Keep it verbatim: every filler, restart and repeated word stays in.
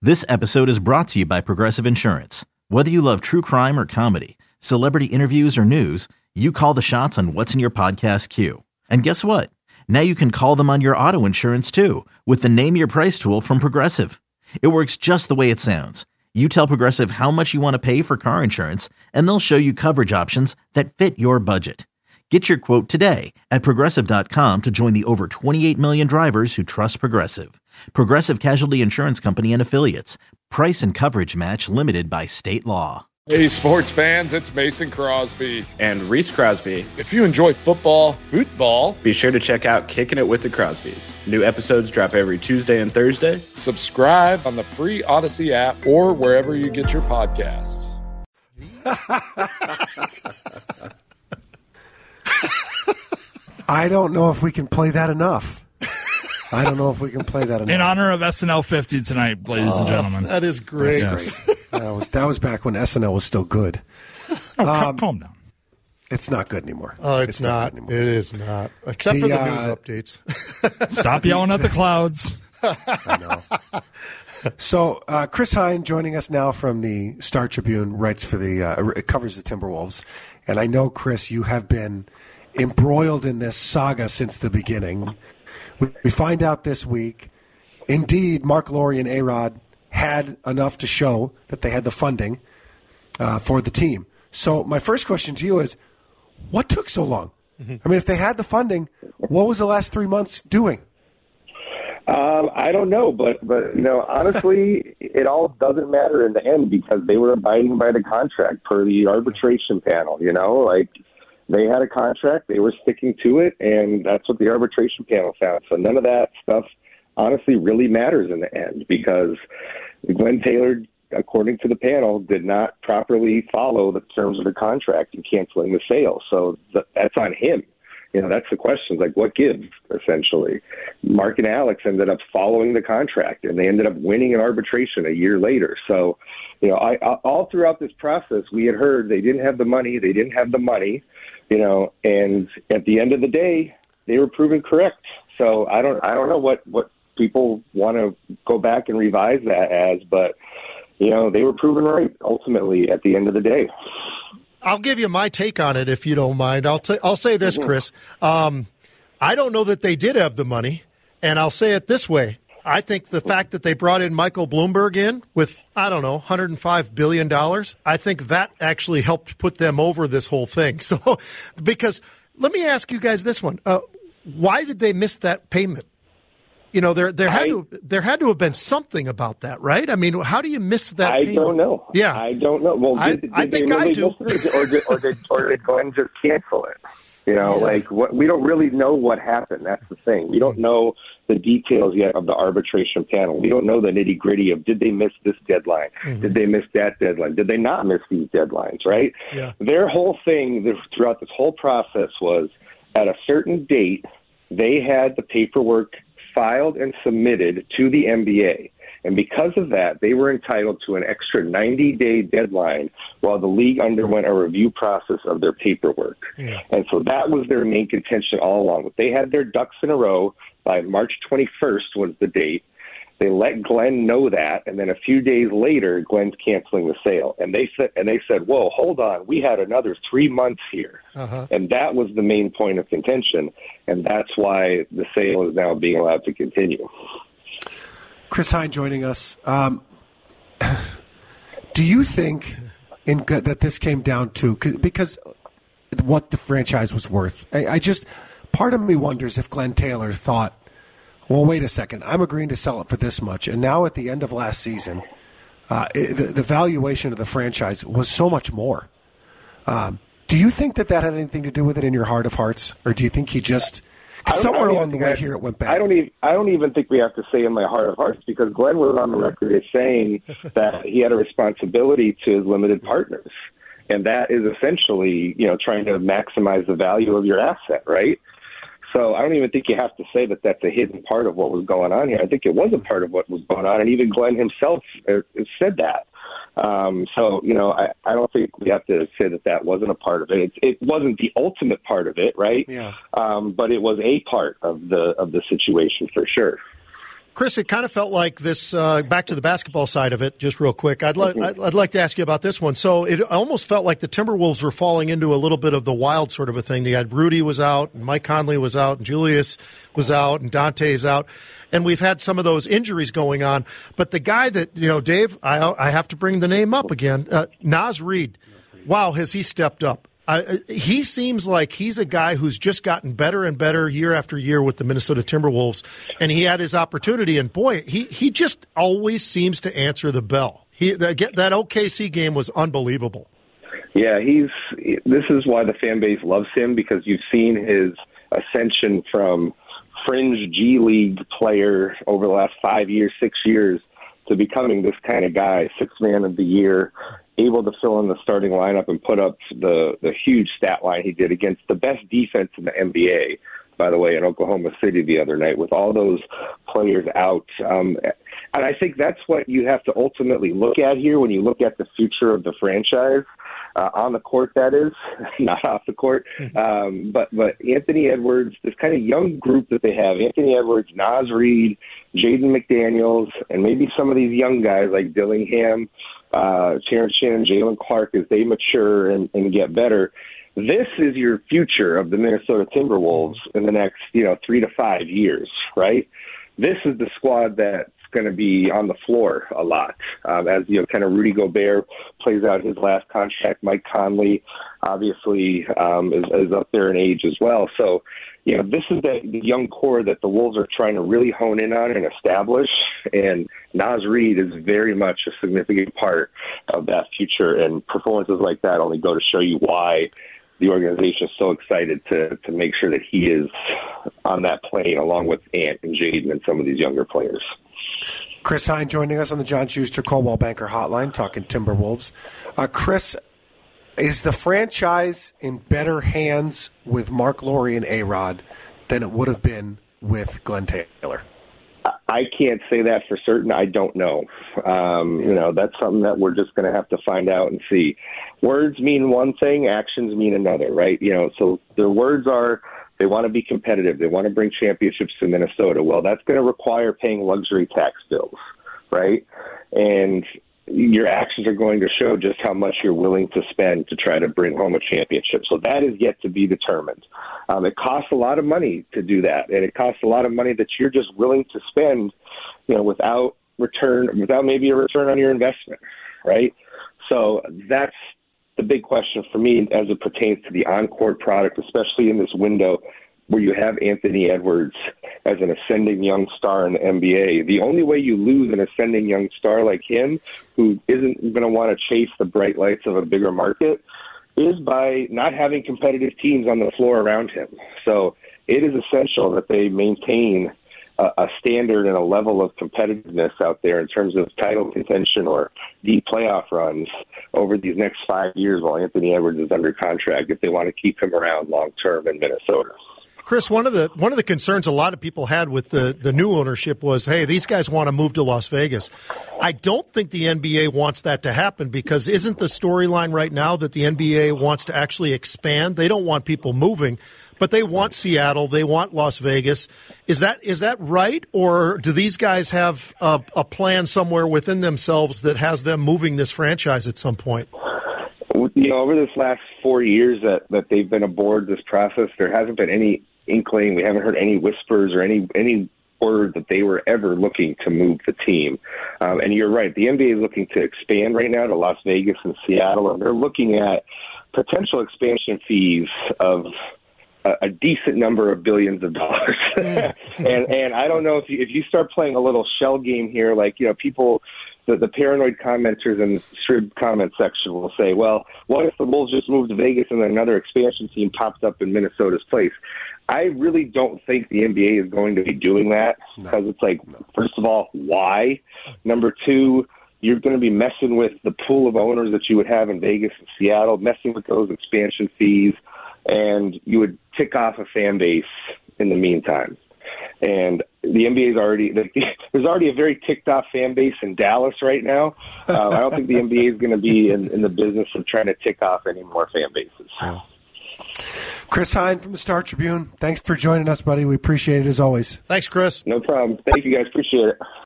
This episode is brought to you by Progressive Insurance. Whether you love true crime or comedy, celebrity interviews or news, you call the shots on what's in your podcast queue. And guess what? Now you can call them on your auto insurance too with the Name Your Price tool from Progressive. It works just the way it sounds. You tell Progressive how much you want to pay for car insurance, and they'll show you coverage options that fit your budget. Get your quote today at Progressive dot com to join the over twenty-eight million drivers who trust Progressive. Progressive Casualty Insurance Company and Affiliates. Price and coverage match limited by state law. Hey, sports fans, it's Mason Crosby. And Reese Crosby. If you enjoy football, football, be sure to check out Kicking It with the Crosbys. New episodes drop every Tuesday and Thursday. Subscribe on the free Odyssey app or wherever you get your podcasts. I don't know if we can play that enough. I don't know if we can play that enough. In honor of S N L fifty tonight, ladies oh, and gentlemen. That is great. That's great. that, was, that was back when S N L was still good. Oh, um, calm down. It's not good anymore. Oh, it's, it's not. not it is not. Except the, for the uh, news updates. Stop yelling at the clouds. I know. So, uh, Chris Hine joining us now from the Star Tribune, writes for the, uh, it covers the Timberwolves. And I know, Chris, you have been embroiled in this saga since the beginning. We, we find out this week, indeed, Mark Lowry and A-Rod had enough to show that they had the funding uh, for the team. So my first question to you is, what took so long? Mm-hmm. I mean, if they had the funding, what was the last three months doing? Um, I don't know, but, but you know, honestly, it all doesn't matter in the end because they were abiding by the contract per the arbitration panel, you know, like they had a contract, they were sticking to it, and that's what the arbitration panel found. So none of that stuff honestly really matters in the end because Glenn Taylor, according to the panel, did not properly follow the terms of the contract in canceling the sale. So th- that's on him. You know, that's the question. Like, what gives, essentially? Mark and Alex ended up following the contract, and they ended up winning an arbitration a year later. So, you know, I, I, all throughout this process, we had heard they didn't have the money, they didn't have the money, you know, and at the end of the day, they were proven correct. So I don't I don't know what, what people want to go back and revise that as, but, you know, they were proven right, ultimately, at the end of the day. I'll give you my take on it if you don't mind. I'll t- I'll say this, Chris. Um, I don't know that they did have the money, and I'll say it this way. I think the fact that they brought in Michael Bloomberg in with, I don't know, one hundred five billion dollars, I think that actually helped put them over this whole thing. So, because let me ask you guys this one. Uh, why did they miss that payment? You know, there there had I, to there had to have been something about that, right? I mean, how do you miss that I payment? don't know. Yeah. I don't know. Well, I, did, did I think they really I do. Miss it, or, did, or, did, or did or did Glenn just cancel it? You know, yeah. like what, we don't really know what happened. That's the thing. We don't know the details yet of the arbitration panel. We don't know the nitty gritty of did they miss this deadline? Mm-hmm. Did they miss that deadline? Did they not miss these deadlines? Right? Yeah. Their whole thing throughout this whole process was at a certain date they had the paperwork filed and submitted to the N B A. And because of that, they were entitled to an extra ninety-day deadline while the league underwent a review process of their paperwork. Yeah. And so that was their main contention all along. They had their ducks in a row by March twenty-first was the date. They let Glenn know that, and then a few days later, Glenn's canceling the sale. And they said, and they said, whoa, hold on, we had another three months here. Uh-huh. And that was the main point of contention, and that's why the sale is now being allowed to continue. Chris Hine joining us. Um, do you think in, that this came down to, because what the franchise was worth? I, I just, part of me wonders if Glenn Taylor thought, well, wait a second, I'm agreeing to sell it for this much. And now at the end of last season, uh, it, the, the valuation of the franchise was so much more. Um, do you think that that had anything to do with it in your heart of hearts? Or do you think he just, somewhere along the way I, here it went bad? I don't, even, I don't even think we have to say in my heart of hearts because Glenn was on the record as saying that he had a responsibility to his limited partners. And that is essentially, you know, trying to maximize the value of your asset, right? So I don't even think you have to say that that's a hidden part of what was going on here. I think it was a part of what was going on, and even Glenn himself said that. Um, so, you know, I, I don't think we have to say that that wasn't a part of it. It, it wasn't the ultimate part of it, right? Yeah. Um, but it was a part of the of the situation for sure. Chris, it kind of felt like this, uh, back to the basketball side of it, just real quick. I'd, li- I'd, I'd like to ask you about this one. So it almost felt like the Timberwolves were falling into a little bit of the wild sort of a thing. You had Rudy was out, and Mike Conley was out, and Julius was out, and Dante's out. And we've had some of those injuries going on. But the guy that, you know, Dave, I, I have to bring the name up again, uh, Naz Reid. Wow, has he stepped up? Uh, he seems like he's a guy who's just gotten better and better year after year with the Minnesota Timberwolves, and he had his opportunity, and boy, he, he just always seems to answer the bell. He that, that O K C game was unbelievable. Yeah, he's. This is why the fan base loves him, because you've seen his ascension from fringe G League player over the last five years, six years, to becoming this kind of guy, sixth man of the year, able to fill in the starting lineup and put up the, the huge stat line he did against the best defense in the N B A, by the way, in Oklahoma City the other night, with all those players out. Um, and I think that's what you have to ultimately look at here when you look at the future of the franchise. Uh, on the court, that is, not off the court. Um, but, but Anthony Edwards, this kind of young group that they have, Anthony Edwards, Naz Reid, Jaden McDaniels, and maybe some of these young guys like Dillingham, uh, Terrence Shannon, Jalen Clark, as they mature and, and get better. This is your future of the Minnesota Timberwolves in the next, you know, three to five years, right? This is the squad that's going to be on the floor a lot, um, as, you know, kind of Rudy Gobert plays out his last contract. Mike Conley, obviously, um, is, is up there in age as well. So, you know, this is the, the young core that the Wolves are trying to really hone in on and establish, and Naz Reid is very much a significant part of that future, and performances like that only go to show you why the organization is so excited to to make sure that he is on that plane along with Ant and Jaden and some of these younger players. Chris Hine joining us on the John Schuster Coldwell Banker Hotline, talking Timberwolves. Uh, Chris, is the franchise in better hands with Mark Lore and A-Rod than it would have been with Glenn Taylor? I can't say that for certain. I don't know. Um, you know, that's something that we're just going to have to find out and see. Words mean one thing, actions mean another, right? You know, so their words are they want to be competitive. They want to bring championships to Minnesota. Well, that's going to require paying luxury tax bills, right? And your actions are going to show just how much you're willing to spend to try to bring home a championship. So that is yet to be determined. Um, it costs a lot of money to do that, and it costs a lot of money that you're just willing to spend, you know, without return, without maybe a return on your investment, right? So that's the big question for me as it pertains to the on-court product, especially in this window where you have Anthony Edwards as an ascending young star in the N B A. The only way you lose an ascending young star like him, who isn't going to want to chase the bright lights of a bigger market, is by not having competitive teams on the floor around him. So it is essential that they maintain a, a standard and a level of competitiveness out there in terms of title contention or deep playoff runs over these next five years while Anthony Edwards is under contract, if they want to keep him around long-term in Minnesota. Chris, one of the one of the concerns a lot of people had with the, the new ownership was, hey, these guys want to move to Las Vegas. I don't think the N B A wants that to happen, because isn't the storyline right now that the N B A wants to actually expand? They don't want people moving, but they want Seattle, they want Las Vegas. Is that is that right, or do these guys have a, a plan somewhere within themselves that has them moving this franchise at some point? You know, over this last four years that, that they've been aboard this process, there hasn't been any inkling. We haven't heard any whispers or any any word that they were ever looking to move the team. Um, and you're right, the N B A is looking to expand right now to Las Vegas and Seattle, and they're looking at potential expansion fees of a, a decent number of billions of dollars. and and I don't know if you, if you start playing a little shell game here, like, you know, people. The, the paranoid commenters in the Strib comment section will say, well, what if the Wolves just moved to Vegas and then another expansion team pops up in Minnesota's place? I really don't think the N B A is going to be doing that, because it's like, first of all, why? Number two, you're going to be messing with the pool of owners that you would have in Vegas and Seattle, messing with those expansion fees, and you would tick off a fan base in the meantime. And the N B A is already – there's already a very ticked-off fan base in Dallas right now. Uh, I don't think the N B A is going to be in, in the business of trying to tick off any more fan bases. Yeah. Chris Hine from the Star Tribune, thanks for joining us, buddy. We appreciate it as always. Thanks, Chris. No problem. Thank you, guys. Appreciate it.